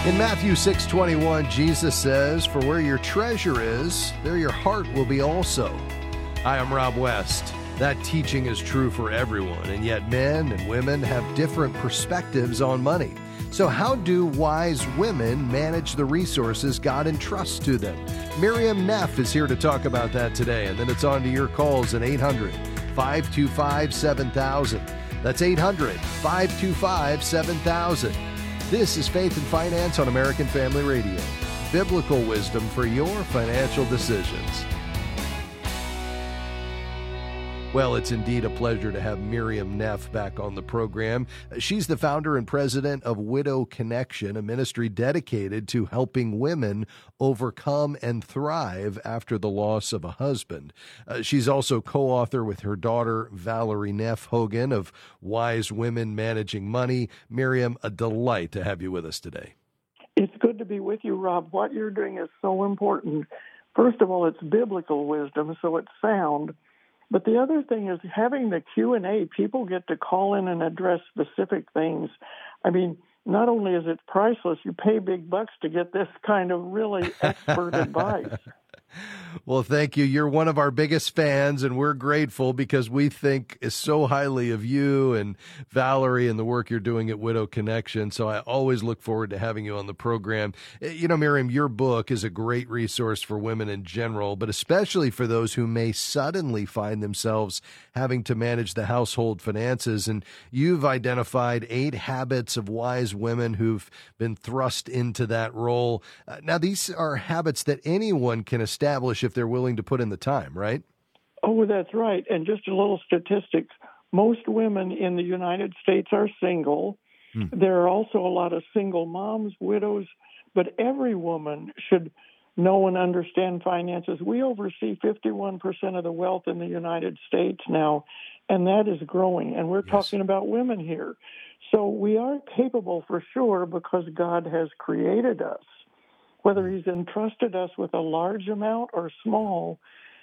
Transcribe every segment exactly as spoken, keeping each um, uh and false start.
In Matthew six twenty-one, Jesus says, "For where your treasure is, there your heart will be also." Hi, I'm Rob West. That teaching is true for everyone, and yet men and women have different perspectives on money. So how do wise women manage the resources God entrusts to them? Miriam Neff is here to talk about that today, and then it's on to your calls at eight hundred, five two five, seven thousand. That's eight hundred, five two five, seven thousand. This is Faith and Finance on American Family Radio. Biblical wisdom for your financial decisions. Well, it's indeed a pleasure to have Miriam Neff back on the program. She's the founder and president of Widow Connection, a ministry dedicated to helping women overcome and thrive after the loss of a husband. Uh, she's also co-author with her daughter, Valerie Neff Hogan, of Wise Women Managing Money. Miriam, a delight to have you with us today. It's good to be with you, Rob. What you're doing is so important. First of all, it's biblical wisdom, so it's sound. But the other thing is having the Q and A, people get to call in and address specific things. I mean, not only is it priceless, you pay big bucks to get this kind of really expert advice. Well, thank you. You're one of our biggest fans, and we're grateful because we think so highly of you and Valerie and the work you're doing at Widow Connection. So I always look forward to having you on the program. You know, Miriam, your book is a great resource for women in general, but especially for those who may suddenly find themselves having to manage the household finances. And you've identified eight habits of wise women who've been thrust into that role. Uh, now, these are habits that anyone can establish establish if they're willing to put in the time, right? Oh, that's right. And just a little statistics. Most women in the United States are single. Hmm. There are also a lot of single moms, widows, but every woman should know and understand finances. We oversee fifty-one percent of the wealth in the United States now, and that is growing. And we're yes. talking about women here. So we are capable for sure because God has created us. Whether he's entrusted us with a large amount or small,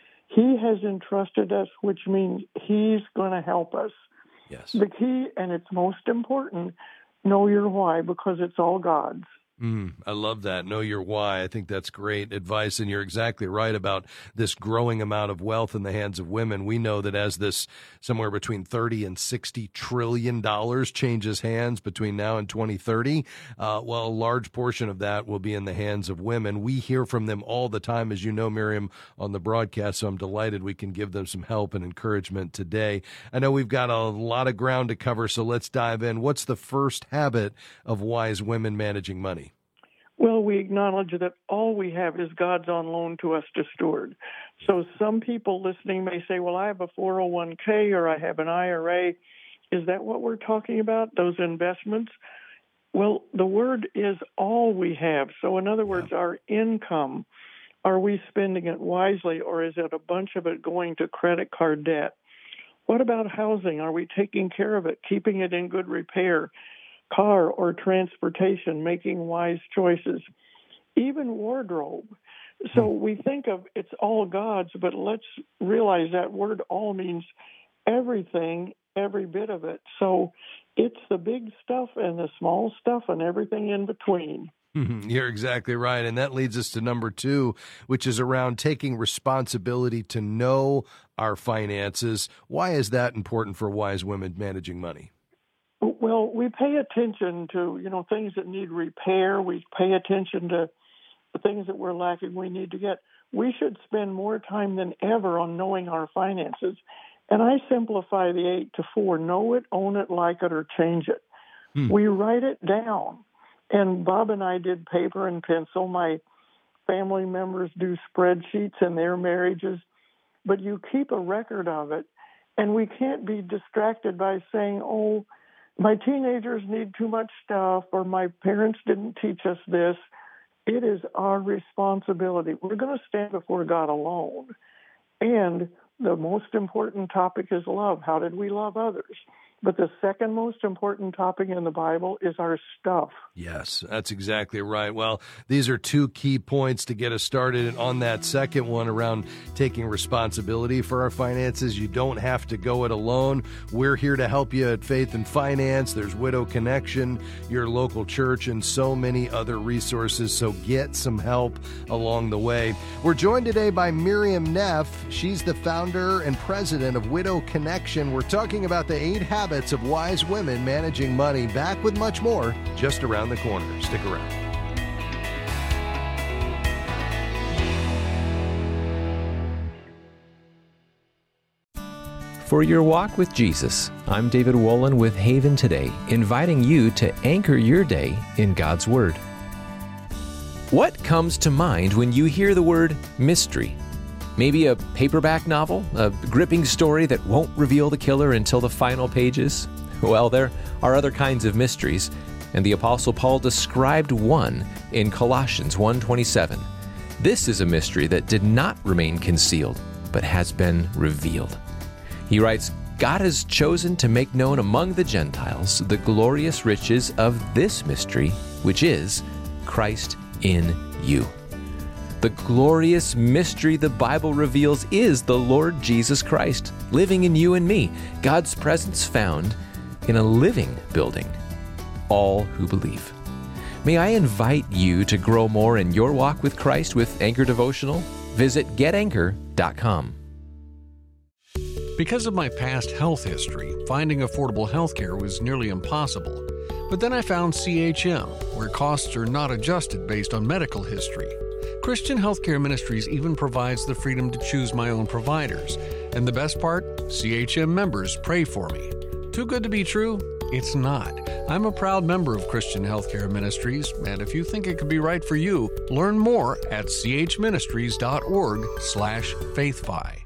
he has entrusted us, which means he's going to help us. Yes. The key, and it's most important, know your why, because it's all God's. Mm, I love that. Know your why. I think that's great advice, and you're exactly right about this growing amount of wealth in the hands of women. We know that as this somewhere between thirty and sixty trillion dollars changes hands between now and twenty thirty, uh, well, a large portion of that will be in the hands of women. We hear from them all the time, as you know, Miriam, on the broadcast, so I'm delighted we can give them some help and encouragement today. I know we've got a lot of ground to cover, so let's dive in. What's the first habit of wise women managing money? Well, we acknowledge that all we have is God's on loan to us to steward. So some people listening may say, well, I have a four oh one k or I have an I R A. Is that what we're talking about, those investments? Well, the word is all we have. So in other words, yeah. our income, are we spending it wisely, or is it a bunch of it going to credit card debt? What about housing? Are we taking care of it, keeping it in good repair? Car or transportation, making wise choices, even wardrobe. So we think of it's all God's, but let's realize that word all means everything, every bit of it. So it's the big stuff and the small stuff and everything in between. You're exactly right. And that leads us to number two, which is around taking responsibility to know our finances. Why is that important for wise women managing money? Well, we pay attention to, you know, things that need repair. We pay attention to the things that we're lacking we need to get. We should spend more time than ever on knowing our finances. And I simplify the eight to four. Know it, own it, like it, or change it. Hmm. We write it down. And Bob and I did paper and pencil. My family members do spreadsheets in their marriages. But you keep a record of it. And we can't be distracted by saying, oh, my teenagers need too much stuff, or my parents didn't teach us this. It is our responsibility. We're going to stand before God alone. And the most important topic is love. How did we love others? But the second most important topic in the Bible is our stuff. Yes, that's exactly right. Well, these are two key points to get us started on that second one around taking responsibility for our finances. You don't have to go it alone. We're here to help you at Faith and Finance. There's Widow Connection, your local church, and so many other resources. So get some help along the way. We're joined today by Miriam Neff. She's the founder and president of Widow Connection. We're talking about the eight habits of wise women managing money. Back with much more just around the corner. Stick around. For your walk with Jesus, I'm David Wolin with Haven Today, inviting you to anchor your day in God's Word. What comes to mind when you hear the word mystery? Maybe a paperback novel, a gripping story that won't reveal the killer until the final pages? Well, there are other kinds of mysteries, and the Apostle Paul described one in Colossians one twenty-seven. This is a mystery that did not remain concealed, but has been revealed. He writes, God has chosen to make known among the Gentiles the glorious riches of this mystery, which is Christ in you. The glorious mystery the Bible reveals is the Lord Jesus Christ, living in you and me, God's presence found in a living building, all who believe. May I invite you to grow more in your walk with Christ with Anchor Devotional? Visit get anchor dot com. Because of my past health history, finding affordable health care was nearly impossible. But then I found C H M, where costs are not adjusted based on medical history. Christian Healthcare Ministries even provides the freedom to choose my own providers. And the best part? C H M members pray for me. Too good to be true? It's not. I'm a proud member of Christian Healthcare Ministries, and if you think it could be right for you, learn more at chministries.org slash faithfi.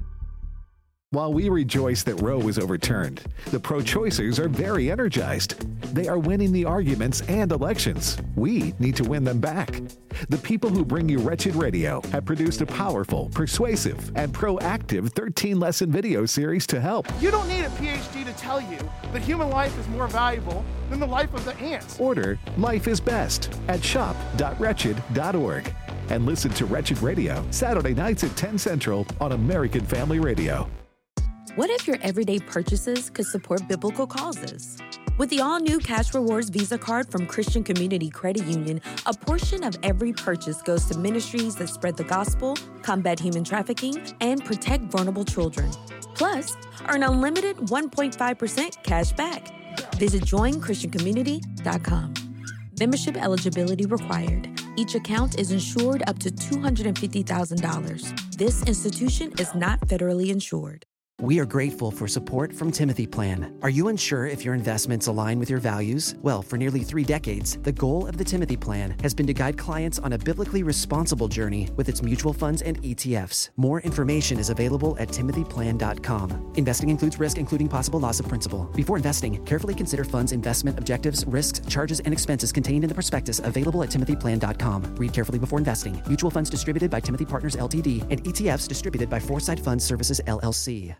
While we rejoice that Roe was overturned, the pro-choicers are very energized. They are winning the arguments and elections. We need to win them back. The people who bring you Wretched Radio have produced a powerful, persuasive, and proactive thirteen-lesson video series to help. You don't need a P H D to tell you that human life is more valuable than the life of the ants. Order Life is Best at shop dot wretched dot org and listen to Wretched Radio Saturday nights at ten Central on American Family Radio. What if your everyday purchases could support biblical causes? With the all-new Cash Rewards Visa card from Christian Community Credit Union, a portion of every purchase goes to ministries that spread the gospel, combat human trafficking, and protect vulnerable children. Plus, earn unlimited one point five percent cash back. Visit join christian community dot com. Membership eligibility required. Each account is insured up to two hundred fifty thousand dollars. This institution is not federally insured. We are grateful for support from Timothy Plan. Are you unsure if your investments align with your values? Well, for nearly three decades, the goal of the Timothy Plan has been to guide clients on a biblically responsible journey with its mutual funds and E T Fs. More information is available at timothy plan dot com. Investing includes risk, including possible loss of principal. Before investing, carefully consider funds' investment objectives, risks, charges, and expenses contained in the prospectus available at timothy plan dot com. Read carefully before investing. Mutual funds distributed by Timothy Partners L T D and E T Fs distributed by Foresight Fund Services L L C.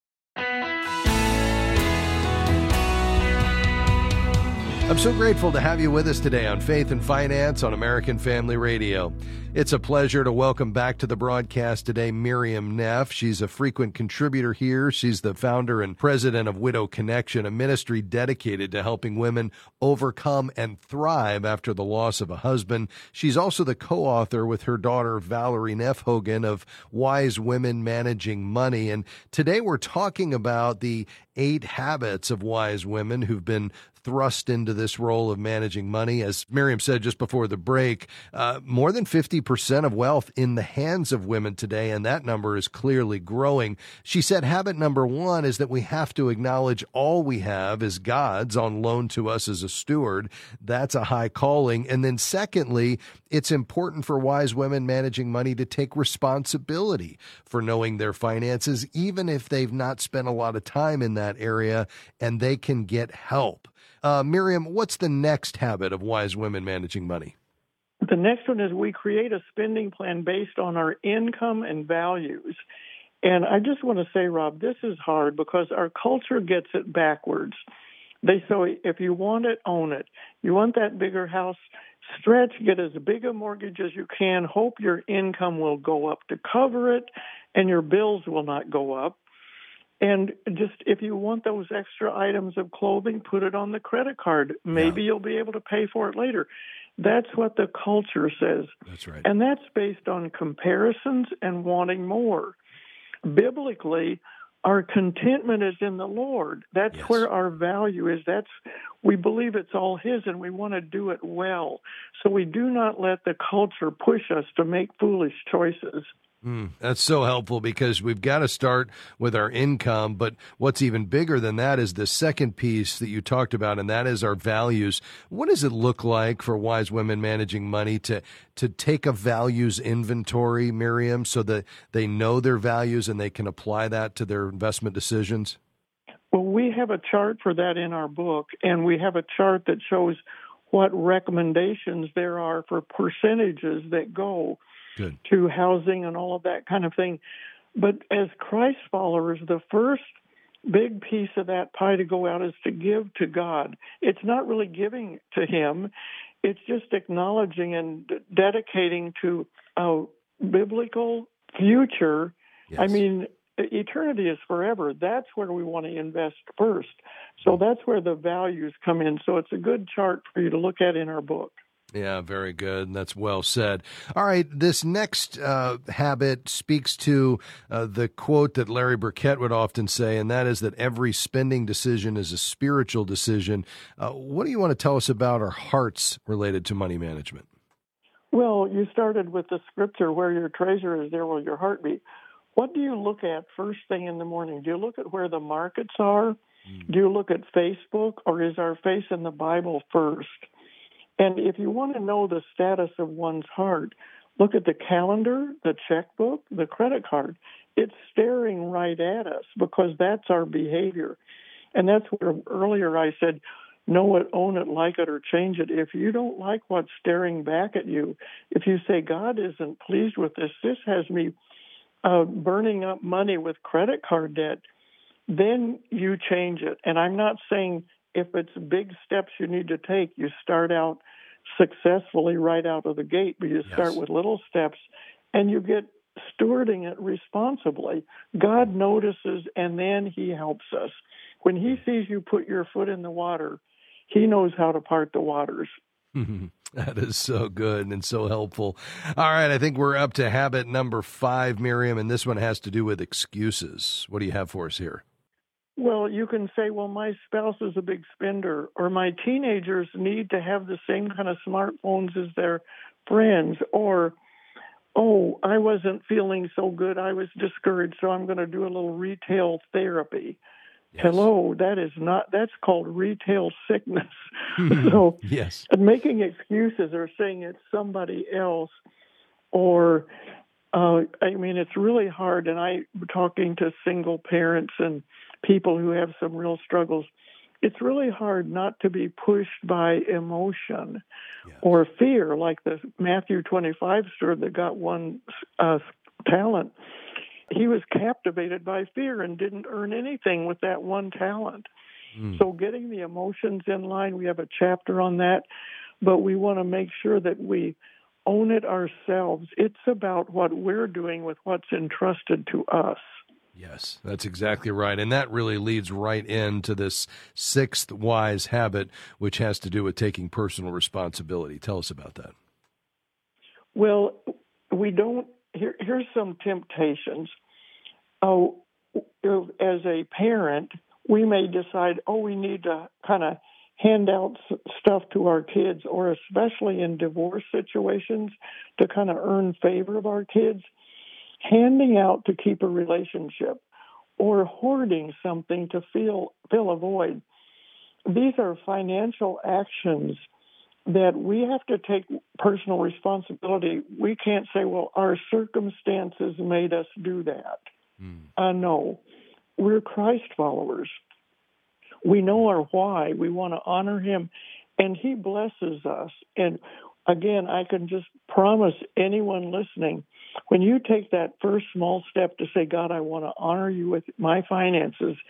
I'm so grateful to have you with us today on Faith and Finance on American Family Radio. It's a pleasure to welcome back to the broadcast today Miriam Neff. She's a frequent contributor here. She's the founder and president of Widow Connection, a ministry dedicated to helping women overcome and thrive after the loss of a husband. She's also the co-author with her daughter Valerie Neff Hogan of Wise Women Managing Money. And today we're talking about the eight habits of wise women who've been thrust into this role of managing money. As Miriam said just before the break, uh, more than fifty percent of wealth in the hands of women today, and that number is clearly growing. She said habit number one is that we have to acknowledge all we have is God's on loan to us as a steward. That's a high calling. And then secondly, it's important for wise women managing money to take responsibility for knowing their finances, even if they've not spent a lot of time in that area, and they can get help. Uh, Miriam, what's the next habit of wise women managing money? The next one is we create a spending plan based on our income and values. And I just want to say, Rob, this is hard because our culture gets it backwards. They say, if you want it, own it. You want that bigger house, stretch, get as big a mortgage as you can, hope your income will go up to cover it, and your bills will not go up. And just if you want those extra items of clothing, put it on the credit card. Maybe yeah. you'll be able to pay for it later. That's what the culture says. That's right. And that's based on comparisons and wanting more. Biblically, our contentment is in the Lord. That's yes. where our value is. That's we believe it's all His, and we want to do it well. So we do not let the culture push us to make foolish choices. Mm, that's so helpful, because we've got to start with our income. But what's even bigger than that is the second piece that you talked about, and that is our values. What does it look like for wise women managing money to to take a values inventory, Miriam, so that they know their values and they can apply that to their investment decisions? Well, we have a chart for that in our book, and we have a chart that shows what recommendations there are for percentages that go Good. to housing and all of that kind of thing. But as Christ followers, the first big piece of that pie to go out is to give to God. It's not really giving to Him. It's just acknowledging and d- dedicating to a biblical future. Yes. I mean, eternity is forever. That's where we want to invest first. So that's where the values come in. So it's a good chart for you to look at in our book. Yeah, very good. That's well said. All right, this next uh, habit speaks to uh, the quote that Larry Burkett would often say, and that is that every spending decision is a spiritual decision. Uh, what do you want to tell us about our hearts related to money management? Well, you started with the scripture, where your treasure is, there will your heart be. What do you look at first thing in the morning? Do you look at where the markets are? Mm. Do you look at Facebook, or is our face in the Bible first? And if you want to know the status of one's heart, look at the calendar, the checkbook, the credit card. It's staring right at us, because that's our behavior. And that's where earlier I said, know it, own it, like it, or change it. If you don't like what's staring back at you, if you say, God isn't pleased with this, this has me uh, burning up money with credit card debt, then you change it. And I'm not saying if it's big steps you need to take, you start out successfully right out of the gate, but you yes. start with little steps, and you get stewarding it responsibly. God notices, and then He helps us. When He sees you put your foot in the water, He knows how to part the waters. That is so good and so helpful. All right, I think we're up to habit number five, Miriam, and this one has to do with excuses. What do you have for us here? Well, you can say, well, my spouse is a big spender, or my teenagers need to have the same kind of smartphones as their friends, or, oh, I wasn't feeling so good, I was discouraged, so I'm going to do a little retail therapy. Yes. Hello, that is not, that's called retail sickness. So yes. making excuses or saying it's somebody else, or, uh, I mean, it's really hard, and I'm talking to single parents and people who have some real struggles, it's really hard not to be pushed by emotion yes. or fear, like the Matthew twenty-five steward that got one uh, talent. He was captivated by fear and didn't earn anything with that one talent. Mm. So getting the emotions in line, we have a chapter on that, but we want to make sure that we own it ourselves. It's about what we're doing with what's entrusted to us. Yes, that's exactly right. And that really leads right into this sixth wise habit, which has to do with taking personal responsibility. Tell us about that. Well, we don't, here, here's some temptations. Oh, as a parent, we may decide, oh, we need to kind of hand out stuff to our kids, or especially in divorce situations, to kind of earn favor of our kids. Handing out to keep a relationship, or hoarding something to fill, fill a void. These are financial actions that we have to take personal responsibility. We can't say, well, our circumstances made us do that. Mm. Uh, no, we're Christ followers. We know our why. We want to honor Him, and He blesses us. And again, I can just promise anyone listening, when you take that first small step to say, God, I want to honor you with my finances,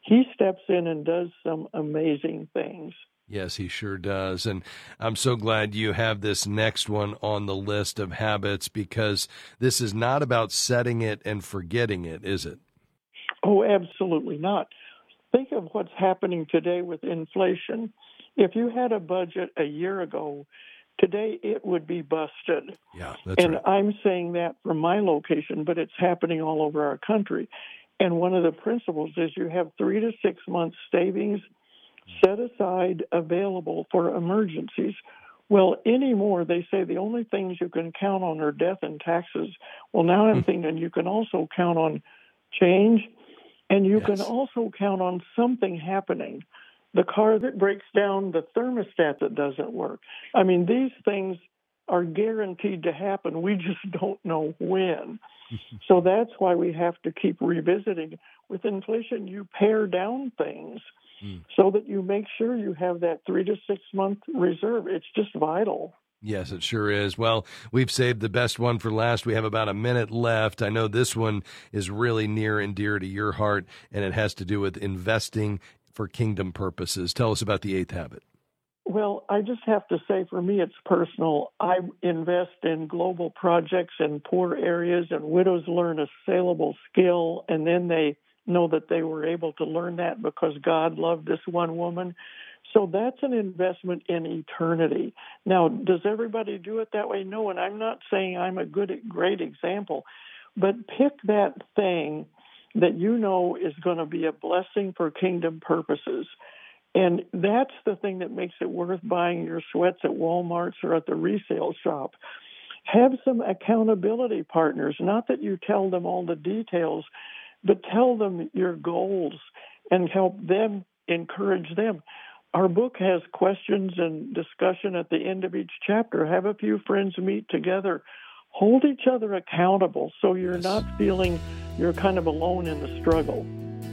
He steps in and does some amazing things. Yes, he sure does. And I'm so glad you have this next one on the list of habits, because this is not about setting it and forgetting it, is it? Oh, absolutely not. Think of what's happening today with inflation. If you had a budget a year ago, today it would be busted. Yeah, that's and right. I'm saying that from my location, but it's happening all over our country. And one of the principles is you have three to six months savings set aside available for emergencies. Well, anymore, they say the only things you can count on are death and taxes. Well, now I'm thinking you can also count on change, and you yes. can also count on something happening. The car that breaks down, the thermostat that doesn't work. I mean, these things are guaranteed to happen. We just don't know when. So that's why we have to keep revisiting. With inflation, you pare down things mm. so that you make sure you have that three to six month reserve. It's just vital. Yes, it sure is. Well, we've saved the best one for last. We have about a minute left. I know this one is really near and dear to your heart, and it has to do with investing for kingdom purposes. Tell us about the eighth habit. Well, I just have to say, for me, it's personal. I invest in global projects in poor areas, and widows learn a saleable skill, and then they know that they were able to learn that because God loved this one woman. So that's an investment in eternity. Now, does everybody do it that way? No, and I'm not saying I'm a good, great example, but pick that thing that you know is going to be a blessing for kingdom purposes. And that's the thing that makes it worth buying your sweats at Walmart's or at the resale shop. Have some accountability partners, not that you tell them all the details, but tell them your goals and help them, encourage them. Our book has questions and discussion at the end of each chapter. Have a few friends meet together. Hold each other accountable so you're yes. not feeling you're kind of alone in the struggle.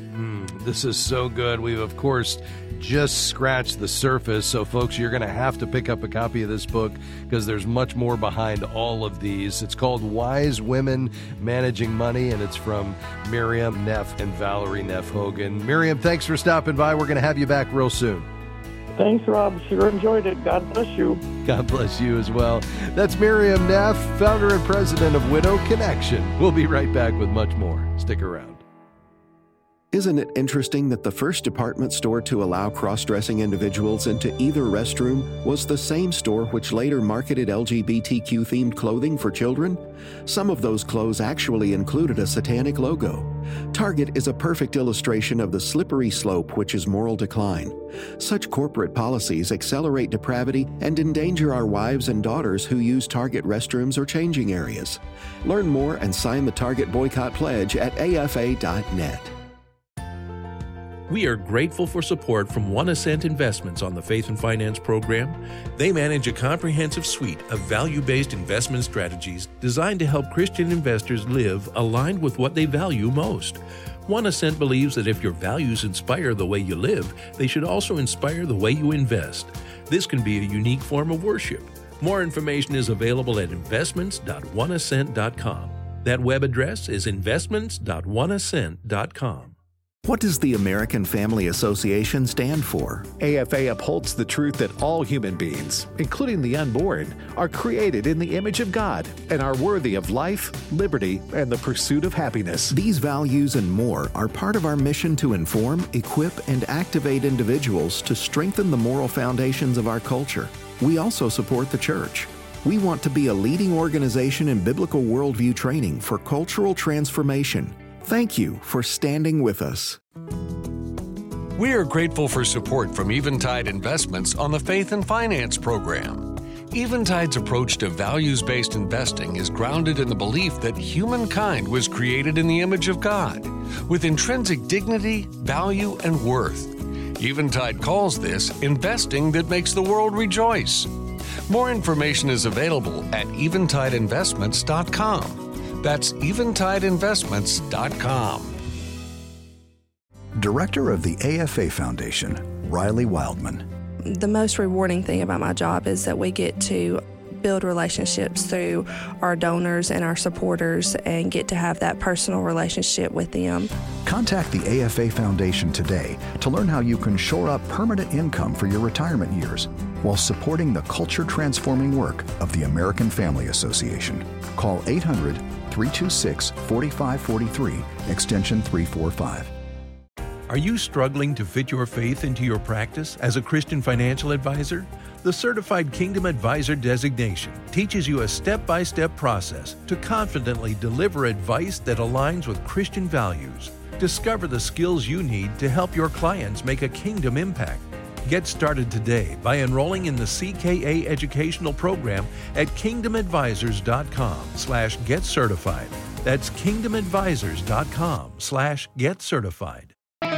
Mm, this is so good. We've, of course, just scratched the surface. So, folks, you're going to have to pick up a copy of this book because there's much more behind all of these. It's called Wise Women Managing Money, and it's from Miriam Neff and Valerie Neff Hogan. Miriam, thanks for stopping by. We're going to have you back real soon. Thanks, Rob. Sure enjoyed it. God bless you. God bless you as well. That's Miriam Neff, founder and president of Widow Connection. We'll be right back with much more. Stick around. Isn't it interesting that the first department store to allow cross-dressing individuals into either restroom was the same store which later marketed L G B T Q-themed clothing for children? Some of those clothes actually included a satanic logo. Target is a perfect illustration of the slippery slope which is moral decline. Such corporate policies accelerate depravity and endanger our wives and daughters who use Target restrooms or changing areas. Learn more and sign the Target Boycott Pledge at A F A dot net. We are grateful for support from One Ascent Investments on the Faith and Finance program. They manage a comprehensive suite of value-based investment strategies designed to help Christian investors live aligned with what they value most. One Ascent believes that if your values inspire the way you live, they should also inspire the way you invest. This can be a unique form of worship. More information is available at investments dot one ascent dot com. That web address is investments dot one ascent dot com. What does the American Family Association stand for? A F A upholds the truth that all human beings, including the unborn, are created in the image of God and are worthy of life, liberty, and the pursuit of happiness. These values and more are part of our mission to inform, equip, and activate individuals to strengthen the moral foundations of our culture. We also support the church. We want to be a leading organization in biblical worldview training for cultural transformation. Thank you for standing with us. We are grateful for support from Eventide Investments on the Faith and Finance program. Eventide's approach to values-based investing is grounded in the belief that humankind was created in the image of God, with intrinsic dignity, value, and worth. Eventide calls this investing that makes the world rejoice. More information is available at eventide investments dot com. That's eventide investments dot com. Director of the A F A Foundation, Riley Wildman. The most rewarding thing about my job is that we get to build relationships through our donors and our supporters and get to have that personal relationship with them. Contact the A F A Foundation today to learn how you can shore up permanent income for your retirement years while supporting the culture-transforming work of the American Family Association. Call eight hundred, three two six, four five four three, extension three forty-five. Are you struggling to fit your faith into your practice as a Christian financial advisor? The Certified Kingdom Advisor designation teaches you a step-by-step process to confidently deliver advice that aligns with Christian values. Discover the skills you need to help your clients make a kingdom impact. Get started today by enrolling in the C K A educational program at kingdom advisors dot com slash get certified. That's kingdom advisors dot com slash get certified.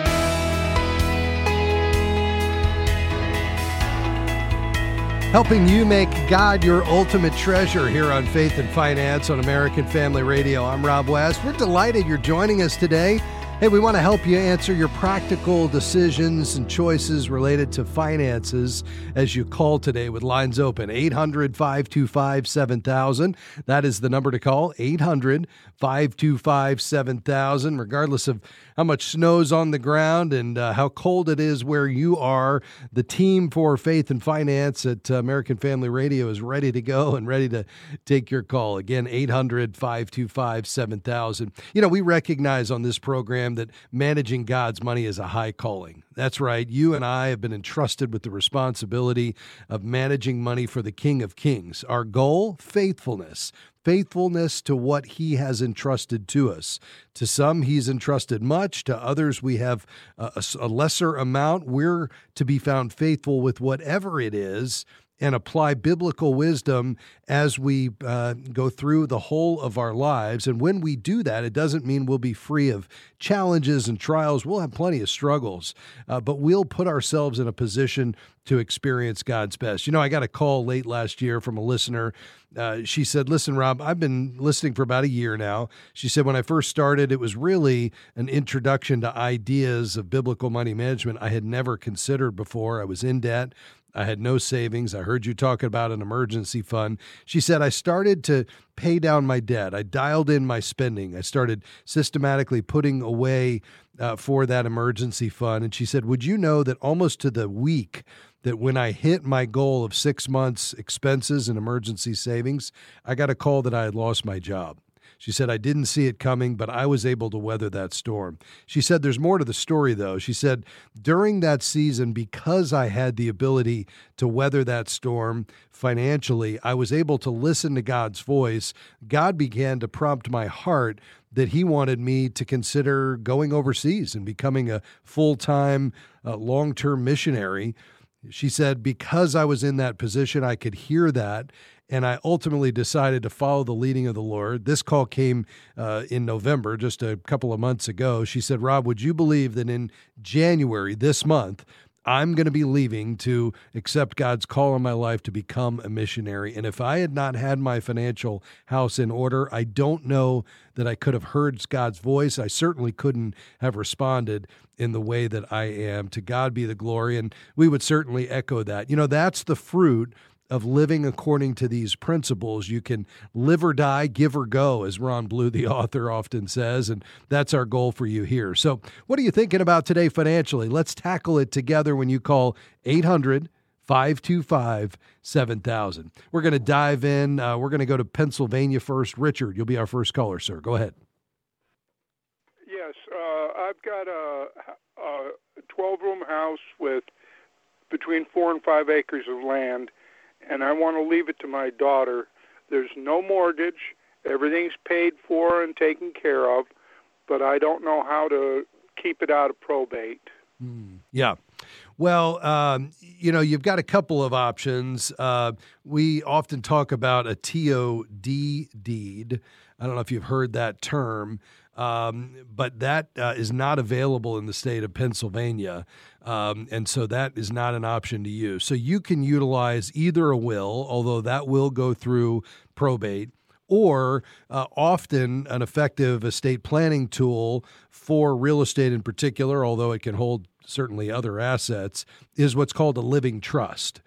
Helping you make God your ultimate treasure here on Faith and Finance on American Family Radio. I'm Rob West. We're delighted you're joining us today. Hey, we want to help you answer your practical decisions and choices related to finances as you call today with lines open. eight hundred, five two five, seven thousand. That is the number to call, eight hundred, five two five, seven thousand. Regardless of how much snow's on the ground and uh, how cold it is where you are, the team for Faith and Finance at uh, American Family Radio is ready to go and ready to take your call. Again, eight hundred, five two five, seven thousand. You know, we recognize on this program that managing God's money is a high calling. That's right. You and I have been entrusted with the responsibility of managing money for the King of Kings. Our goal, faithfulness. Faithfulness to what he has entrusted to us. To some, he's entrusted much. To others, we have a, a lesser amount. We're to be found faithful with whatever it is and apply biblical wisdom as we uh, go through the whole of our lives. And when we do that, it doesn't mean we'll be free of challenges and trials. We'll have plenty of struggles, uh, but we'll put ourselves in a position to experience God's best. You know, I got a call late last year from a listener. Uh, she said, listen, Rob, I've been listening for about a year now. She said, when I first started, it was really an introduction to ideas of biblical money management I had never considered before. I was in debt. I had no savings. I heard you talking about an emergency fund. She said, I started to pay down my debt. I dialed in my spending. I started systematically putting away uh, for that emergency fund. And she said, would you know that almost to the week that when I hit my goal of six months expenses and emergency savings, I got a call that I had lost my job. She said, I didn't see it coming, but I was able to weather that storm. She said, there's more to the story, though. She said, during that season, because I had the ability to weather that storm financially, I was able to listen to God's voice. God began to prompt my heart that he wanted me to consider going overseas and becoming a full-time, uh, long-term missionary. She said, because I was in that position, I could hear that. And I ultimately decided to follow the leading of the Lord. This call came uh, in November, just a couple of months ago. She said, Rob, would you believe that in January, this month, I'm going to be leaving to accept God's call on my life to become a missionary. And if I had not had my financial house in order, I don't know that I could have heard God's voice. I certainly couldn't have responded in the way that I am. To God be the glory. And we would certainly echo that. You know, that's the fruit of living according to these principles. You can live or die, give or go, as Ron Blue, the author, often says, and that's our goal for you here. So what are you thinking about today financially? Let's tackle it together when you call eight hundred, five two five, seven thousand. We're going to dive in. Uh, we're going to go to Pennsylvania first. Richard, you'll be our first caller, sir. Go ahead. Yes, uh, I've got a, a twelve-room house with between four and five acres of land, and I want to leave it to my daughter. There's no mortgage. Everything's paid for and taken care of, but I don't know how to keep it out of probate. Mm, yeah. Well, um, you know, you've got a couple of options. Uh, we often talk about a T O D deed. I don't know if you've heard that term. Um, but that uh, is not available in the state of Pennsylvania, um, and so that is not an option to use. So you can utilize either a will, although that will go through probate, or uh, often an effective estate planning tool for real estate in particular, although it can hold certainly other assets, is what's called a living trust.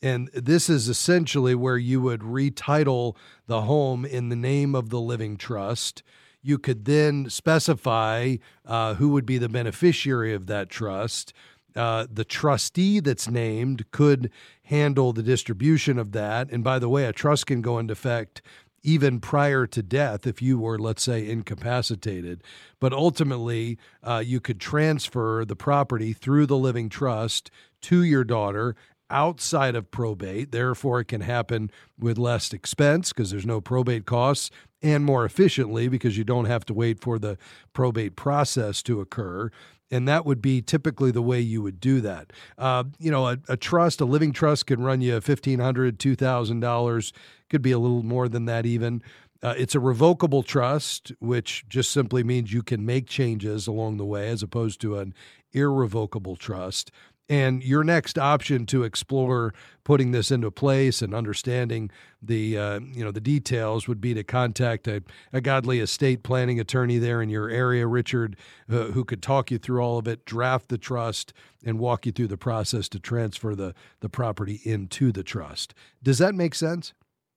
And this is essentially where you would retitle the home in the name of the living trust. You could then specify uh, who would be the beneficiary of that trust. Uh, the trustee that's named could handle the distribution of that. And by the way, a trust can go into effect even prior to death if you were, let's say, incapacitated. But ultimately, uh, you could transfer the property through the living trust to your daughter outside of probate. Therefore, it can happen with less expense because there's no probate costs, and more efficiently because you don't have to wait for the probate process to occur. And that would be typically the way you would do that. Uh, you know, a, a trust, a living trust can run you fifteen hundred dollars, two thousand dollars, could be a little more than that even. Uh, it's a revocable trust, which just simply means you can make changes along the way as opposed to an irrevocable trust. And your next option to explore putting this into place and understanding the uh, you know the details would be to contact a, a godly estate planning attorney there in your area, Richard, uh, who could talk you through all of it, draft the trust, and walk you through the process to transfer the, the property into the trust. Does that make sense?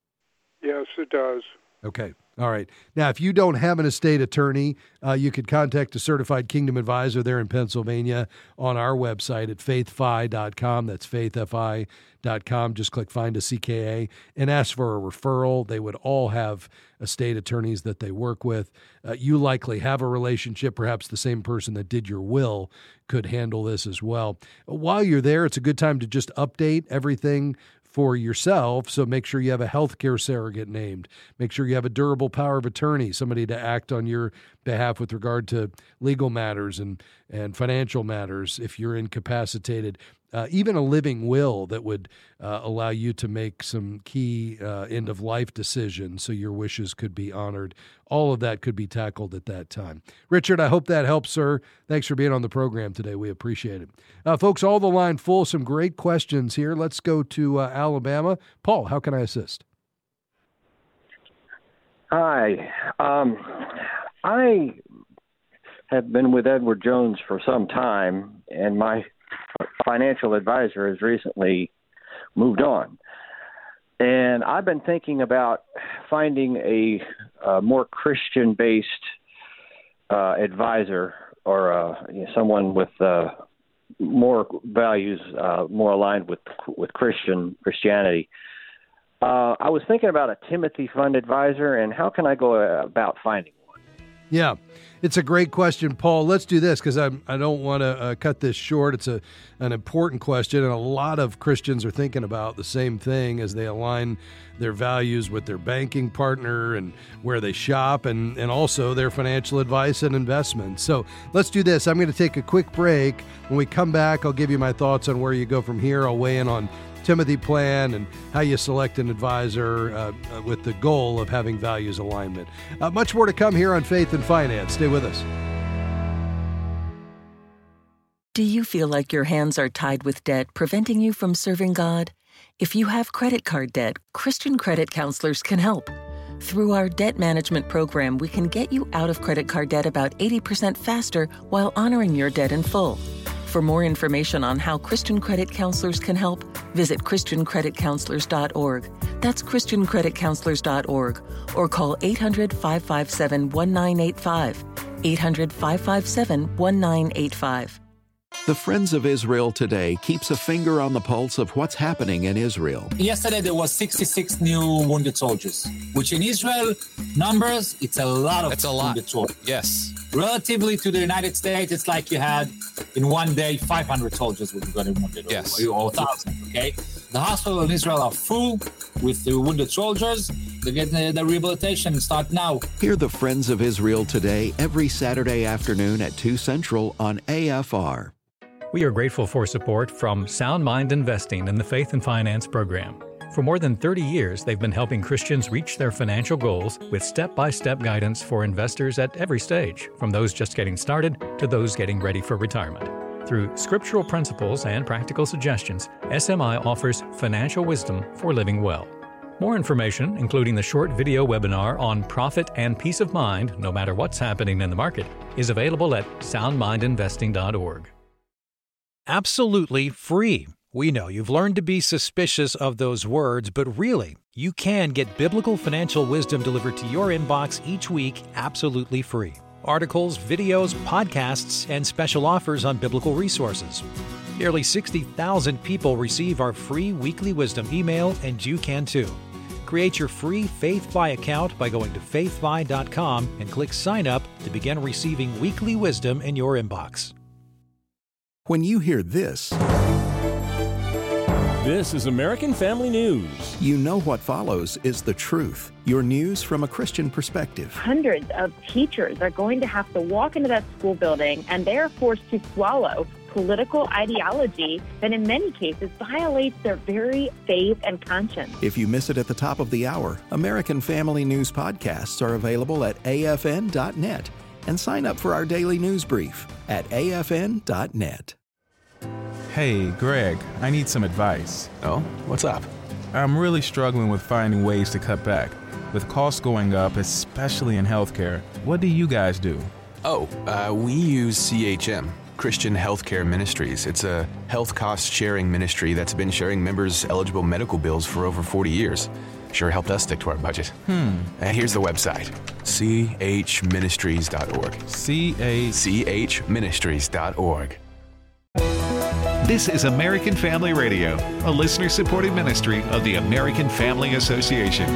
Yes, it does. Okay. All right. Now, if you don't have an estate attorney, uh, you could contact a certified Kingdom advisor there in Pennsylvania on our website at faith fi dot com. That's faith fi dot com. Just click Find a C K A and ask for a referral. They would all have estate attorneys that they work with. Uh, you likely have a relationship. Perhaps the same person that did your will could handle this as well. While you're there, it's a good time to just update everything for yourself, so make sure you have a healthcare surrogate named. Make sure you have a durable power of attorney, somebody to act on your behalf with regard to legal matters and, and financial matters if you're incapacitated. Uh, even a living will that would uh, allow you to make some key uh, end-of-life decisions so your wishes could be honored. All of that could be tackled at that time. Richard, I hope that helps, sir. Thanks for being on the program today. We appreciate it. Uh, folks, all the line full, some great questions here. Let's go to uh, Alabama. Paul, how can I assist? Hi. Um, I have been with Edward Jones for some time, and my financial advisor has recently moved on. And I've been thinking about finding a, a more Christian-based uh, advisor or uh, you know, someone with uh, more values, uh, more aligned with with Christian Christianity. Uh, I was thinking about a Timothy Fund advisor, and how can I go about finding one? Yeah, it's a great question, Paul. Let's do this because I I don't want to uh, cut this short. It's a an important question, and a lot of Christians are thinking about the same thing as they align their values with their banking partner and where they shop, and, and also their financial advice and investments. So let's do this. I'm going to take a quick break. When we come back, I'll give you my thoughts on where you go from here. I'll weigh in on Timothy Plan and how you select an advisor uh, with the goal of having values alignment. Uh, much more to come here on Faith and Finance. Stay with us. Do you feel like your hands are tied with debt, preventing you from serving God? If you have credit card debt, Christian Credit Counselors can help. Through our debt management program, we can get you out of credit card debt about eighty percent faster while honoring your debt in full. For more information on how Christian Credit Counselors can help, visit christian credit counselors dot org. That's christian credit counselors dot org, or call eight hundred, five five seven, one nine eight five, eight hundred, five five seven, one nine eight five. The Friends of Israel Today keeps a finger on the pulse of what's happening in Israel. Yesterday there was sixty-six new wounded soldiers, which in Israel numbers, it's a lot of it's a lot. wounded soldiers. Yes. Relatively to the United States, it's like you had in one day five hundred soldiers would got wounded, yes. or, or one thousand, okay? The hospitals in Israel are full with the wounded soldiers. They get the, the rehabilitation start now. Hear the Friends of Israel Today every Saturday afternoon at two Central on A F R. We are grateful for support from Sound Mind Investing in the Faith and Finance program. For more than thirty years, they've been helping Christians reach their financial goals with step-by-step guidance for investors at every stage, from those just getting started to those getting ready for retirement. Through scriptural principles and practical suggestions, S M I offers financial wisdom for living well. More information, including the short video webinar on profit and peace of mind, no matter what's happening in the market, is available at sound mind investing dot org. Absolutely free. We know you've learned to be suspicious of those words, but really, you can get biblical financial wisdom delivered to your inbox each week absolutely free. Articles, videos, podcasts, and special offers on biblical resources. Nearly sixty thousand people receive our free weekly wisdom email, and you can too. Create your free FaithFi account by going to faith fi dot com and click Sign Up to begin receiving weekly wisdom in your inbox. When you hear this... This is American Family News. You know what follows is the truth. Your news from a Christian perspective. Hundreds of teachers are going to have to walk into that school building, and they are forced to swallow political ideology that in many cases violates their very faith and conscience. If you miss it at the top of the hour, American Family News podcasts are available at A F N dot net. And sign up for our daily news brief at A F N dot net. Hey, Greg, I need some advice. Oh, what's up? I'm really struggling with finding ways to cut back. With costs going up, especially in healthcare, what do you guys do? Oh, uh, we use C H M, Christian Healthcare Ministries. It's a health cost sharing ministry that's been sharing members' eligible medical bills for over forty years. Sure helped us stick to our budget. Hmm. Uh, here's the website, c h ministries dot org. C A... c h ministries dot org. This is American Family Radio, a listener-supported ministry of the American Family Association.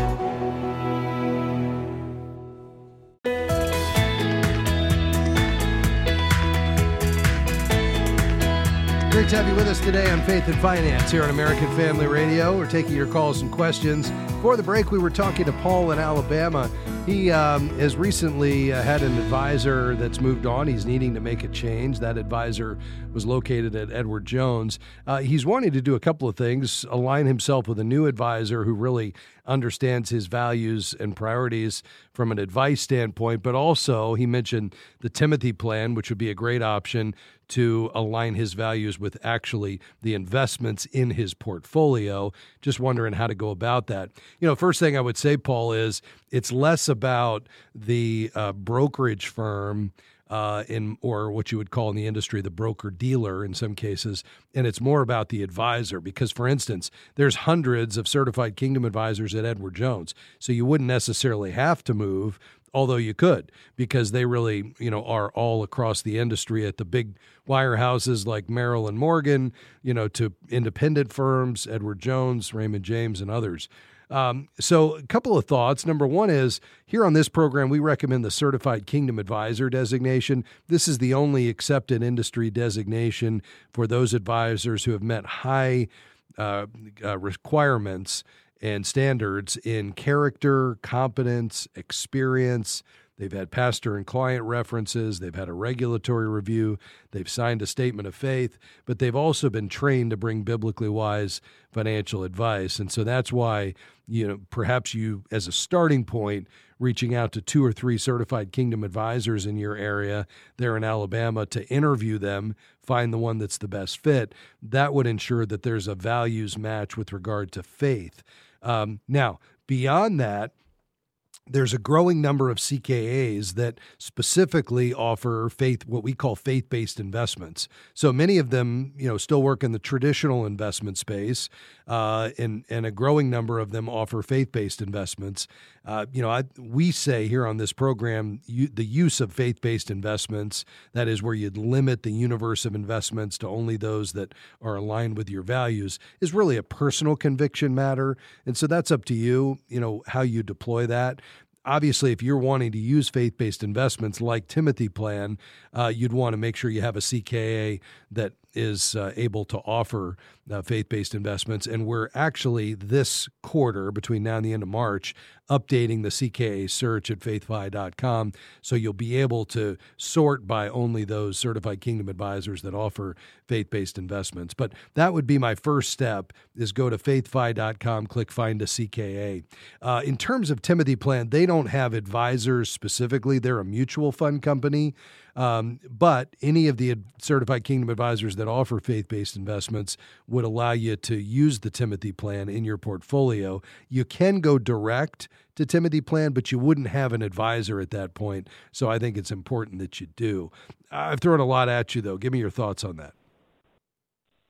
Great to have you with us today on Faith and Finance here on American Family Radio. We're taking your calls and questions. Before the break, we were talking to Paul in Alabama. He um, has recently uh, had an advisor that's moved on. He's needing to make a change. That advisor was located at Edward Jones. Uh, he's wanting to do a couple of things, align himself with a new advisor who really understands his values and priorities from an advice standpoint, but also he mentioned the Timothy plan, which would be a great option to align his values with actually the investments in his portfolio. Just wondering how to go about that. You know, first thing I would say, Paul, is it's less about the uh, brokerage firm uh, in, or what you would call in the industry, the broker-dealer in some cases, and it's more about the advisor. Because, for instance, there's hundreds of certified Kingdom advisors at Edward Jones, so you wouldn't necessarily have to move, although you could, because they really, you know, are all across the industry at the big wirehouses like Merrill and Morgan, you know, to independent firms, Edward Jones, Raymond James, and others. Um, so a couple of thoughts. Number one is, here on this program, we recommend the Certified Kingdom Advisor designation. This is the only accepted industry designation for those advisors who have met high uh, uh, requirements and standards in character, competence, experience. They've had pastor and client references. They've had a regulatory review. They've signed a statement of faith, but they've also been trained to bring biblically wise financial advice. And so that's why, you know, perhaps you, as a starting point, reaching out to two or three certified Kingdom advisors in your area there in Alabama to interview them, find the one that's the best fit, that would ensure that there's a values match with regard to faith. Um, now, beyond that, there's a growing number of C K As that specifically offer faith, what we call faith-based investments. So many of them, you know, still work in the traditional investment space, uh, and and a growing number of them offer faith-based investments. Uh, you know, I, we say here on this program, you, the use of faith-based investments, that is where you'd limit the universe of investments to only those that are aligned with your values, is really a personal conviction matter. And so that's up to you, you know, how you deploy that. Obviously, if you're wanting to use faith-based investments like Timothy Plan, uh, you'd want to make sure you have a C K A that is uh, able to offer uh, faith-based investments. And we're actually this quarter, between now and the end of March, updating the C K A search at faith fi dot com. So you'll be able to sort by only those certified Kingdom advisors that offer faith-based investments. But that would be my first step, is go to faith fi dot com, click Find a C K A. Uh, in terms of Timothy Plan, they don't have advisors specifically. They're a mutual fund company. Um, but any of the certified Kingdom advisors that offer faith-based investments would allow you to use the Timothy Plan in your portfolio. You can go direct to Timothy Plan, but you wouldn't have an advisor at that point. So I think it's important that you do. I've thrown a lot at you, though. Give me your thoughts on that.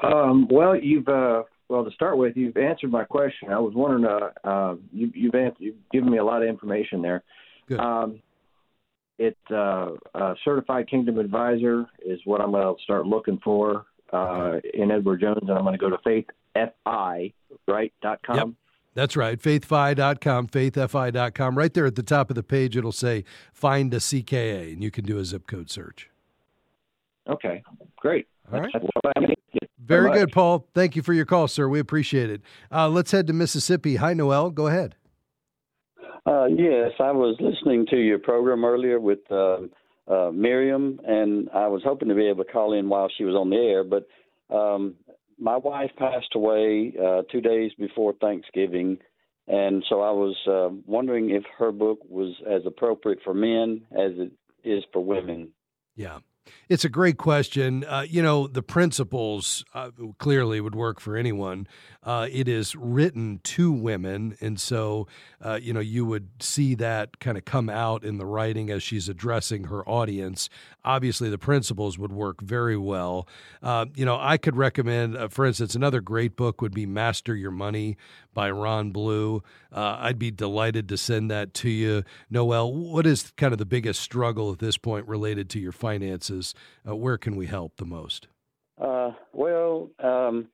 Um, well, you've uh, well to start with, you've answered my question. I was wondering, uh, uh, you, you've answered, you've given me a lot of information there. Good. Um, it uh, uh, certified Kingdom Advisor is what I'm going to start looking for uh, in Edward Jones, and I'm going to go to faith f i right dot com. Yep. That's right, faith f i dot com, faith f i dot com. Right there at the top of the page, it'll say find a C K A, and you can do a zip code search. Okay, great. All right. That's what I need. Very much. good, Paul. Thank you for your call, sir. We appreciate it. Uh, let's head to Mississippi. Hi, Noel. Go ahead. Uh, yes, I was listening to your program earlier with uh, uh, Miriam, and I was hoping to be able to call in while she was on the air, but um, my wife passed away uh, two days before Thanksgiving, and so I was uh, wondering if her book was as appropriate for men as it is for women. Yeah. It's a great question. Uh, you know, the principles uh, clearly would work for anyone. Uh, it is written to women, and so, uh, you know, you would see that kind of come out in the writing as she's addressing her audience. Obviously, the principles would work very well. Uh, you know, I could recommend, uh, for instance, another great book would be Master Your Money by Ron Blue. Uh, I'd be delighted to send that to you. Noel, what is kind of the biggest struggle at this point related to your finances? Uh, where can we help the most? Uh, well, um,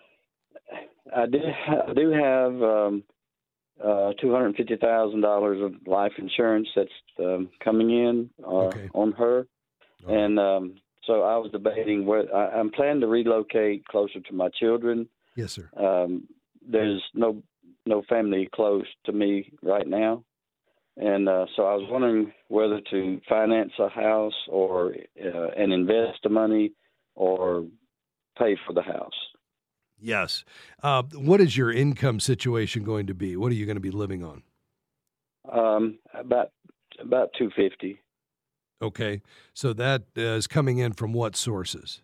I do, I do have um, uh, two hundred fifty thousand dollars of life insurance that's um, coming in uh, okay. on her. Right. And um, so I was debating where I, I'm planning to relocate closer to my children. Yes, sir. Um, there's no no family close to me right now. And uh, so I was wondering whether to finance a house or uh, and invest the money or pay for the house. Yes. Uh, what is your income situation going to be? What are you going to be living on? Um, about about two fifty. Okay. So that uh, is coming in from what sources?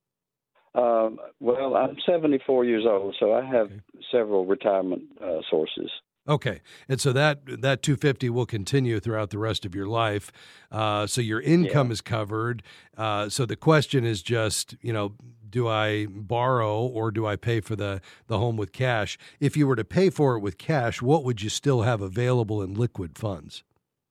Um, well, I'm seventy-four years old, so I have okay. several retirement uh, sources. Okay, and so that that two hundred fifty will continue throughout the rest of your life. Uh, so your income yeah. is covered. Uh, so the question is just, you know, do I borrow or do I pay for the, the home with cash? If you were to pay for it with cash, what would you still have available in liquid funds?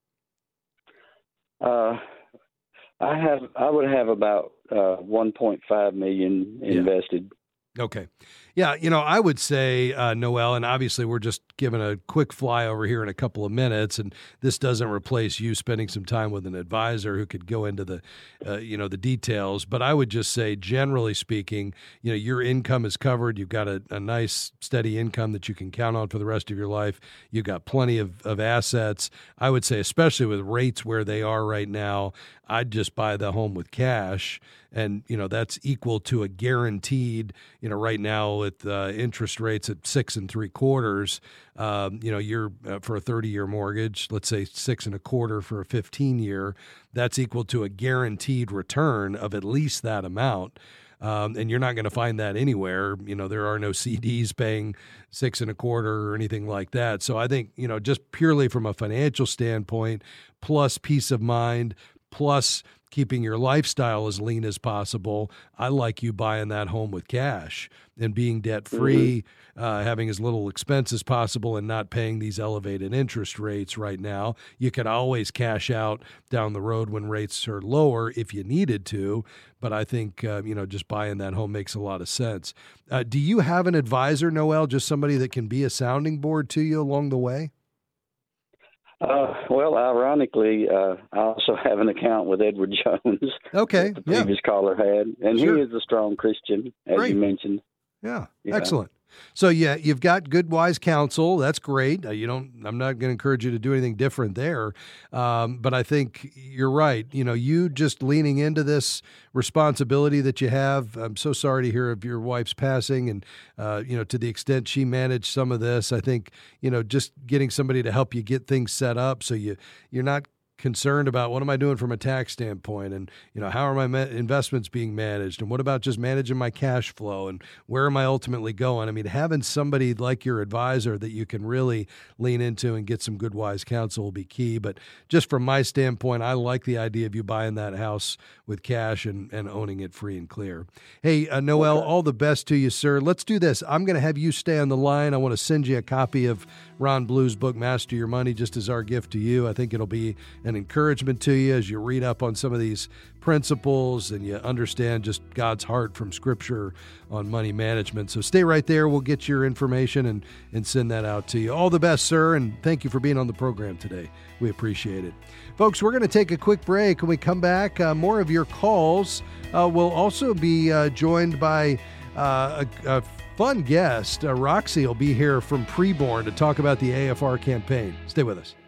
Uh, I have I would have about uh, one point five million invested. Yeah. Okay. Yeah, you know, I would say, uh, Noel, and obviously we're just giving a quick flyover here in a couple of minutes, and this doesn't replace you spending some time with an advisor who could go into the, uh, you know, the details. But I would just say, generally speaking, you know, your income is covered. You've got a, a nice, steady income that you can count on for the rest of your life. You've got plenty of, of assets. I would say, especially with rates where they are right now, I'd just buy the home with cash. And, you know, that's equal to a guaranteed, you know, right now with uh, interest rates at six and three quarters, um, you know, you're uh, for a thirty year mortgage, let's say six and a quarter for a fifteen year, that's equal to a guaranteed return of at least that amount. Um, and you're not going to find that anywhere. You know, there are no C Ds paying six and a quarter or anything like that. So I think, you know, just purely from a financial standpoint, plus peace of mind, plus keeping your lifestyle as lean as possible, I like you buying that home with cash and being debt-free, mm-hmm. uh, having as little expense as possible and not paying these elevated interest rates right now. You could always cash out down the road when rates are lower if you needed to, but I think, uh, you know, just buying that home makes a lot of sense. Uh, do you have an advisor, Noel, just somebody that can be a sounding board to you along the way? Uh, well, ironically, uh, I also have an account with Edward Jones. Okay, the previous yeah. caller had, and sure. he is a strong Christian, as Great. you mentioned. Yeah. yeah, excellent. So yeah, you've got good, wise counsel. That's great. Uh, you don't. I'm not going to encourage you to do anything different there. Um, but I think you're right. You know, you just leaning into this responsibility that you have. I'm so sorry to hear of your wife's passing, and uh, you know, to the extent she managed some of this, I think you know, just getting somebody to help you get things set up so you you're not concerned about what am I doing from a tax standpoint, and you know, how are my ma- investments being managed, and what about just managing my cash flow, and where am I ultimately going? I mean, having somebody like your advisor that you can really lean into and get some good, wise counsel will be key. But just from my standpoint, I like the idea of you buying that house with cash and, and owning it free and clear. Hey, uh, Noel, okay. all the best to you, sir. Let's do this. I'm going to have you stay on the line. I want to send you a copy of Ron Blue's book, Master Your Money, just as our gift to you. I think it'll be an encouragement to you as you read up on some of these principles and you understand just God's heart from Scripture on money management. So stay right there. We'll get your information and, and send that out to you. All the best, sir, and thank you for being on the program today. We appreciate it. Folks, we're going to take a quick break. When we come back, uh, more of your calls. Uh, we'll also be uh, joined by uh, a, a fun guest. Uh, Roxy will be here from Preborn to talk about the A F R campaign. Stay with us.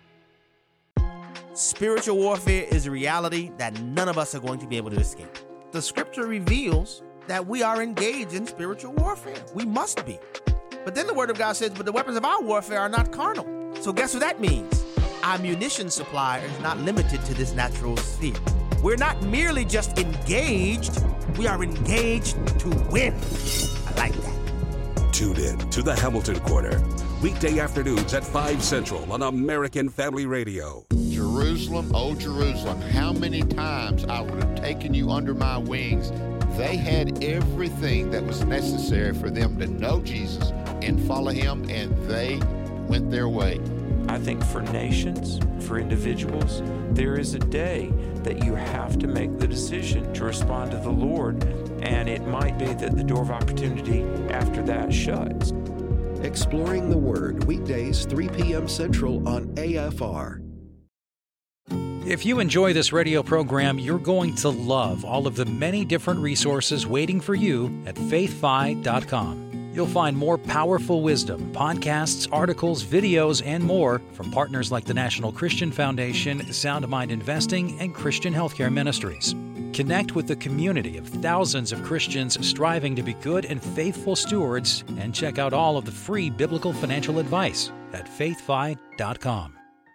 Spiritual warfare is a reality that none of us are going to be able to escape. The scripture reveals that we are engaged in spiritual warfare. We must be. But then the word of God says, but the weapons of our warfare are not carnal. So guess what that means? Our munition supply is not limited to this natural sphere. We're not merely just engaged, we are engaged to win. I like that. Tune in to the Hamilton Corner, weekday afternoons at five Central on American Family Radio. Jerusalem, oh Jerusalem, how many times I would have taken you under my wings. They had everything that was necessary for them to know Jesus and follow him, and they went their way. I think for nations, for individuals, there is a day that you have to make the decision to respond to the Lord, and it might be that the door of opportunity after that shuts. Exploring the Word, weekdays, three p.m. Central on A F R. If you enjoy this radio program, you're going to love all of the many different resources waiting for you at faith fi dot com. You'll find more powerful wisdom, podcasts, articles, videos, and more from partners like the National Christian Foundation, Sound Mind Investing, and Christian Healthcare Ministries. Connect with the community of thousands of Christians striving to be good and faithful stewards, and check out all of the free biblical financial advice at faith fi dot com.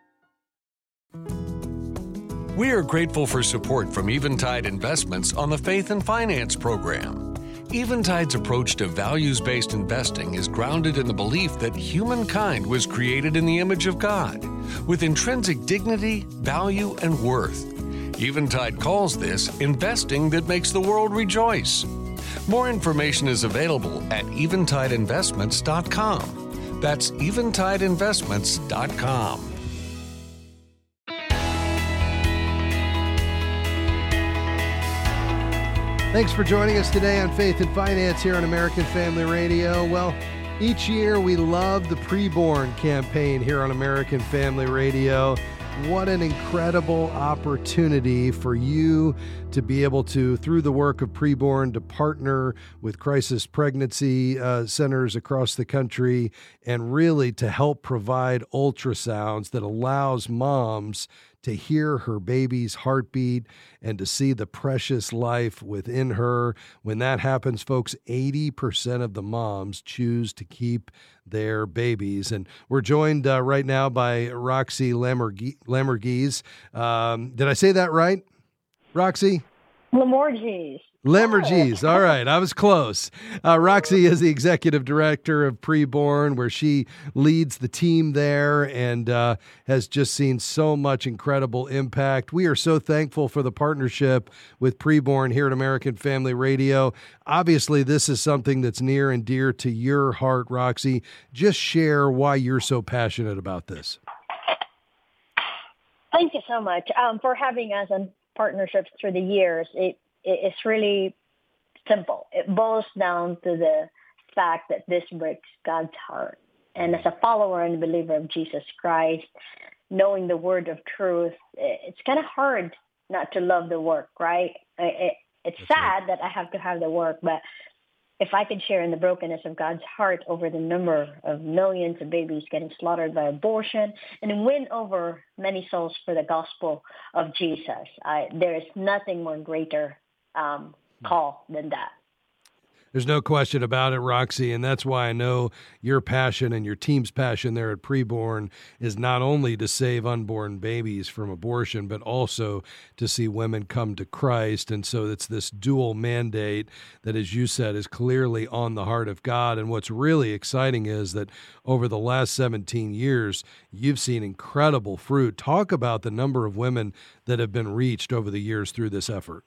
We are grateful for support from Eventide Investments on the Faith and Finance program. Eventide's approach to values-based investing is grounded in the belief that humankind was created in the image of God, with intrinsic dignity, value, and worth. Eventide calls this investing that makes the world rejoice. More information is available at eventide investments dot com. That's eventide investments dot com. Thanks for joining us today on Faith and Finance here on American Family Radio. Well, each year we love the Preborn campaign here on American Family Radio. What an incredible opportunity for you to be able to, through the work of Preborn, to partner with crisis pregnancy uh, centers across the country and really to help provide ultrasounds that allows moms to hear her baby's heartbeat and to see the precious life within her. When that happens, folks, eighty percent of the moms choose to keep their babies. And we're joined uh, right now by Roxy Lamorgese. Um, did I say that right, Roxy? Lamorgese. Lamorgese. All right. I was close. Uh, Roxy is the executive director of Preborn, where she leads the team there and uh, has just seen so much incredible impact. We are so thankful for the partnership with Preborn here at American Family Radio. Obviously, this is something that's near and dear to your heart, Roxy. Just share why you're so passionate about this. Thank you so much um, for having us in partnerships through the years. It It's really simple. It boils down to the fact that this breaks God's heart. And as a follower and believer of Jesus Christ, knowing the word of truth, it's kind of hard not to love the work, right? It, it's That's sad right. that I have to have the work, but if I could share in the brokenness of God's heart over the number of millions of babies getting slaughtered by abortion and win over many souls for the gospel of Jesus, I, there is nothing more greater Um, call than that. There's no question about it, Roxy, and that's why I know your passion and your team's passion there at Preborn is not only to save unborn babies from abortion, but also to see women come to Christ. And so it's this dual mandate that, as you said, is clearly on the heart of God. And what's really exciting is that over the last seventeen years, you've seen incredible fruit. Talk about the number of women that have been reached over the years through this effort.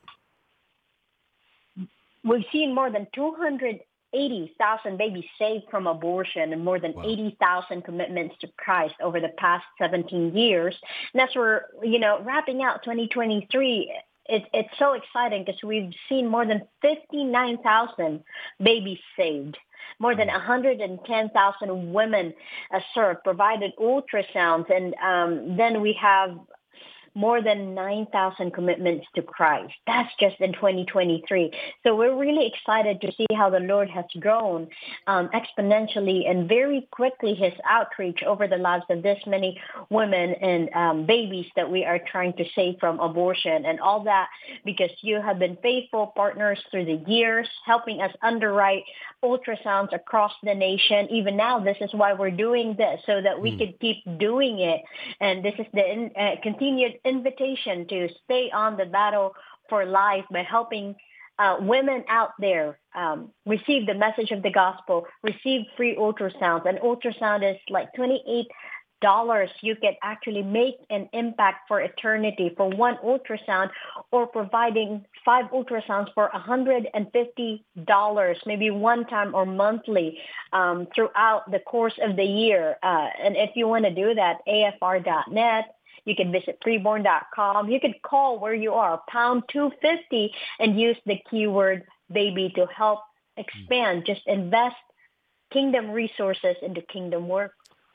We've seen more than two hundred eighty thousand babies saved from abortion and more than wow. eighty thousand commitments to Christ over the past seventeen years. And as we're, you know, wrapping out twenty twenty-three, it, it's so exciting because we've seen more than fifty-nine thousand babies saved. More than one hundred ten thousand women uh, served, provided ultrasounds, and um, then we have more than nine thousand commitments to Christ. That's just in twenty twenty-three. So we're really excited to see how the Lord has grown um, exponentially and very quickly his outreach over the lives of this many women and um, babies that we are trying to save from abortion, and all that because you have been faithful partners through the years, helping us underwrite ultrasounds across the nation. Even now, this is why we're doing this, so that we mm. could keep doing it. And this is the uh, continued invitation to stay on the battle for life by helping uh, women out there um, receive the message of the gospel, receive free ultrasounds. And ultrasound is like twenty-eight dollars. You can actually make an impact for eternity for one ultrasound, or providing five ultrasounds for one hundred fifty dollars, maybe one time or monthly um, throughout the course of the year. Uh, and if you want to do that, A F R dot net. You can visit preborn dot com. You can call where you are, pound two fifty, and use the keyword baby to help expand. Just invest kingdom resources into kingdom work.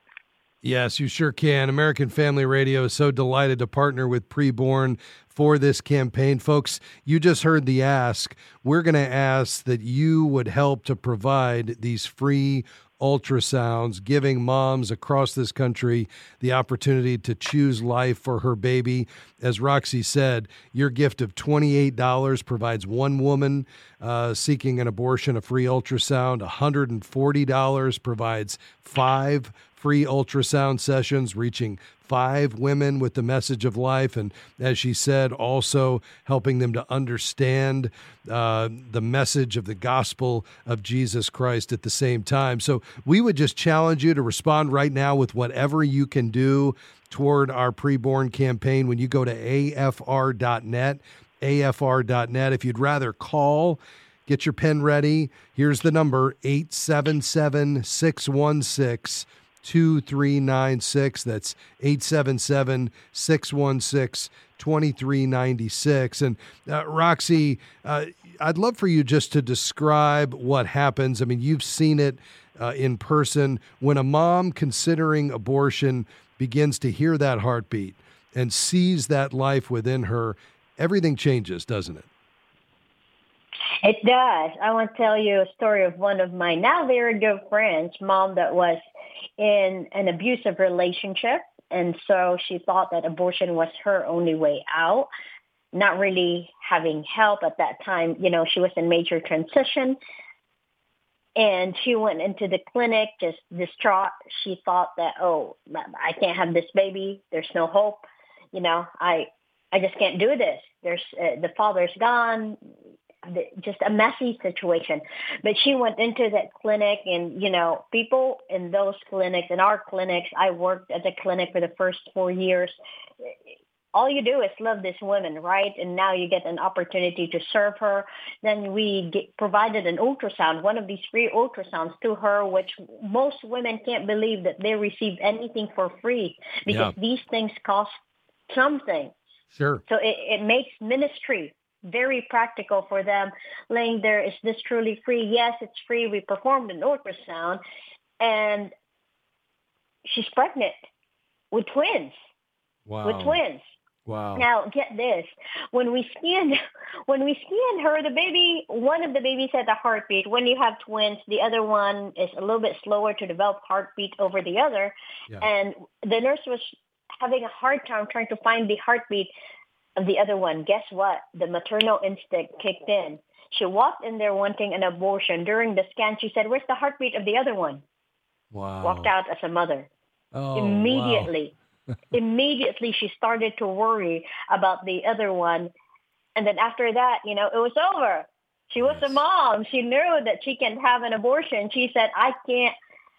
Yes, you sure can. American Family Radio is so delighted to partner with Preborn for this campaign. Folks, you just heard the ask. We're going to ask that you would help to provide these free ultrasounds, giving moms across this country the opportunity to choose life for her baby. As Roxy said, your gift of twenty-eight dollars provides one woman uh, seeking an abortion a free ultrasound. one hundred forty dollars provides five free ultrasound sessions, reaching five women with the message of life. And as she said, also helping them to understand uh, the message of the gospel of Jesus Christ at the same time. So we would just challenge you to respond right now with whatever you can do toward our Preborn campaign when you go to A F R dot net, A F R dot net. If you'd rather call, get your pen ready. Here's the number, eight seven seven, six one six, two three nine six. That's eight seven seven, six one six, two three nine six. And uh, Roxy, uh, I'd love for you just to describe what happens. I mean, you've seen it uh, in person. When a mom considering abortion begins to hear that heartbeat and sees that life within her, everything changes, doesn't it? It does. I want to tell you a story of one of my now very good friends, mom that was in an abusive relationship. And so she thought that abortion was her only way out, not really having help at that time. You know, she was in major transition. And she went into the clinic just distraught. She thought that, oh, I can't have this baby. There's no hope. You know, I I just can't do this. There's uh, the father's gone. Just a messy situation. But she went into that clinic, and, you know, people in those clinics, in our clinics, I worked at the clinic for the first four years. All you do is love this woman, right? And now you get an opportunity to serve her. Then we get, provided an ultrasound, one of these free ultrasounds to her, which most women can't believe that they receive anything for free because yeah. these things cost something. Sure. So it, it makes ministry very practical for them. Laying there, is this truly free? Yes, it's free. We performed an ultrasound, and she's pregnant with twins. Wow. With twins. Wow. Now, get this. When we scanned, when we scanned her, the baby, one of the babies had a heartbeat. When you have twins, the other one is a little bit slower to develop heartbeat over the other. Yeah. And the nurse was having a hard time trying to find the heartbeat of the other one. Guess what? The maternal instinct kicked in. She walked in there wanting an abortion. During the scan, she said, "Where's the heartbeat of the other one?" Wow. Walked out as a mother. Oh, Immediately. wow. Immediately, she started to worry about the other one. And then after that, you know, it was over. She was a mom. She knew that she can have an abortion. She said, I can't.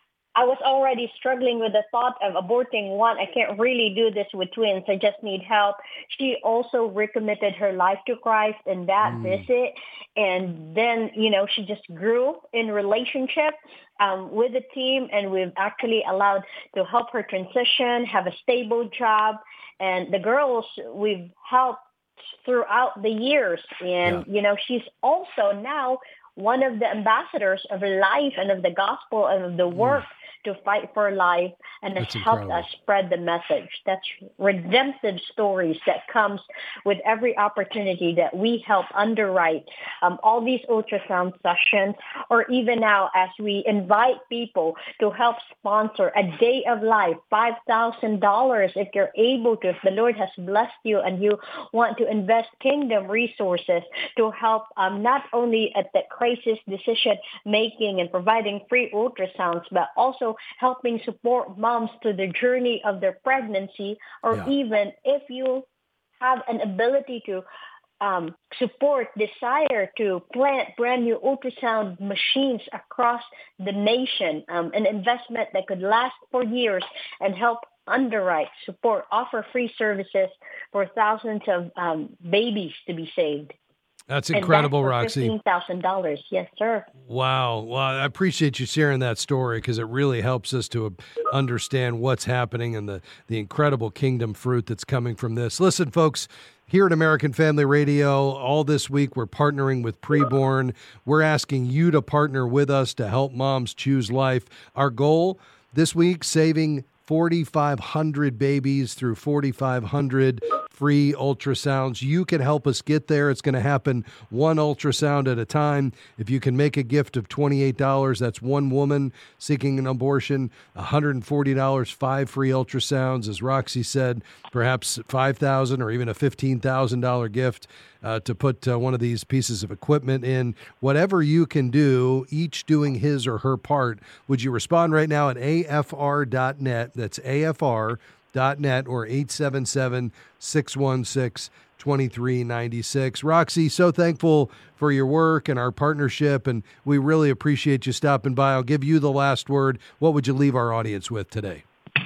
I was already struggling with the thought of aborting one. I can't really do this with twins. I just need help. She also recommitted her life to Christ in that mm. visit. And then, you know, she just grew in relationship um, with the team. And we've actually allowed to help her transition, have a stable job. And the girls we've helped throughout the years. And, yeah. you know, she's also now one of the ambassadors of life and of the gospel and of the work mm. to fight for life, and has helped us spread the message. That's redemptive stories that comes with every opportunity that we help underwrite um, all these ultrasound sessions, or even now as we invite people to help sponsor a day of life, five thousand dollars if you're able to, if the Lord has blessed you and you want to invest kingdom resources to help um, not only at the crisis decision making and providing free ultrasounds, but also helping support moms to the journey of their pregnancy, or yeah. even if you have an ability to um, support, desire to plant brand new ultrasound machines across the nation, um, an investment that could last for years and help underwrite, support, offer free services for thousands of um, babies to be saved. That's incredible, and that's Roxy. fifteen thousand dollars. Yes, sir. Wow. Well, I appreciate you sharing that story, because it really helps us to understand what's happening and the, the incredible kingdom fruit that's coming from this. Listen, folks, here at American Family Radio, all this week we're partnering with Preborn. We're asking you to partner with us to help moms choose life. Our goal this week, saving forty-five hundred babies through forty-five hundred free ultrasounds. You can help us get there. It's going to happen one ultrasound at a time. If you can make a gift of twenty-eight dollars, that's one woman seeking an abortion, one hundred forty dollars, five free ultrasounds. As Roxy said, perhaps five thousand dollars or even a fifteen thousand dollars gift uh, to put uh, one of these pieces of equipment in. Whatever you can do, each doing his or her part. Would you respond right now at A F R dot net? That's A F R dot net or eight seven seven, six one six, two three nine six. Roxy, so thankful for your work and our partnership, and we really appreciate you stopping by. I'll give you the last word. What would you leave our audience with today?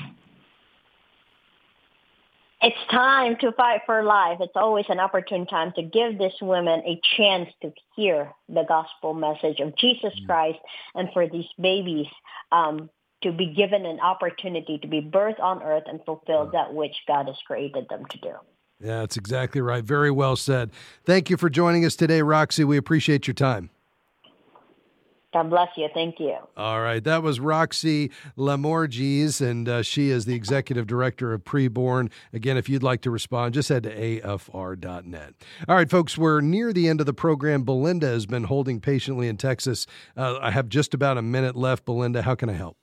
It's time to fight for life. It's always an opportune time to give these women a chance to hear the gospel message of Jesus Christ, and for these babies um, to be given an opportunity to be birthed on earth and fulfill that which God has created them to do. Yeah, that's exactly right. Very well said. Thank you for joining us today, Roxy. We appreciate your time. God bless you. Thank you. All right. That was Roxy Lamorgese, and uh, she is the executive director of Preborn. Again, if you'd like to respond, just head to A F R dot net. All right, folks, we're near the end of the program. Belinda has been holding patiently in Texas. Uh, I have just about a minute left. Belinda, how can I help?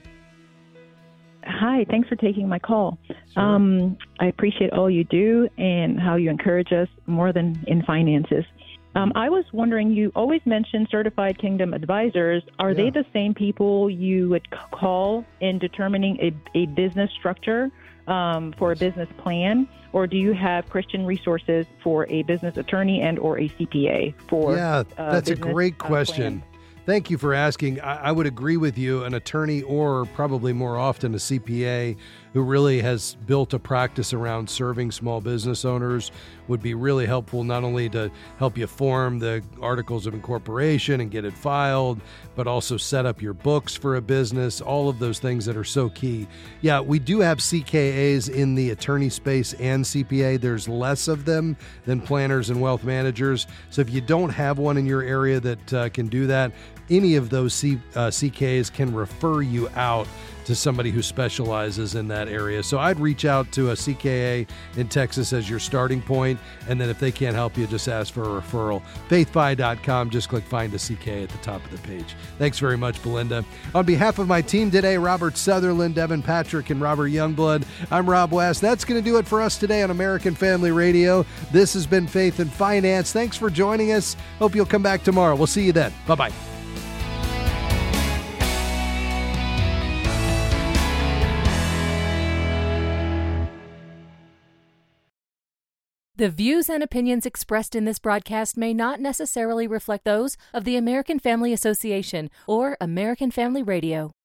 Hi, thanks for taking my call. Sure. Um, I appreciate all you do and how you encourage us more than in finances. Um, I was wondering, you always mention certified kingdom advisors. Are yeah. they the same people you would call in determining a, a business structure um, for a business plan? Or do you have Christian resources for a business attorney and or a C P A for Yeah, that's uh, a great question. Plan? Thank you for asking. I, I would agree with you. An attorney, or probably more often a C P A, who really has built a practice around serving small business owners, would be really helpful, not only to help you form the articles of incorporation and get it filed, but also set up your books for a business, all of those things that are so key. Yeah, we do have C K As in the attorney space and C P A. There's less of them than planners and wealth managers. So if you don't have one in your area that uh, can do that, any of those C, uh, C K As can refer you out to somebody who specializes in that area. So I'd reach out to a C K A in Texas as your starting point, and then if they can't help you, just ask for a referral. faith by dot com, just click Find a C K A at the top of the page. Thanks very much, Belinda. On behalf of my team today, Robert Sutherland, Devin Patrick, and Robert Youngblood, I'm Rob West. That's going to do it for us today on American Family Radio. This has been Faith and Finance. Thanks for joining us. Hope you'll come back tomorrow. We'll see you then. Bye-bye. The views and opinions expressed in this broadcast may not necessarily reflect those of the American Family Association or American Family Radio.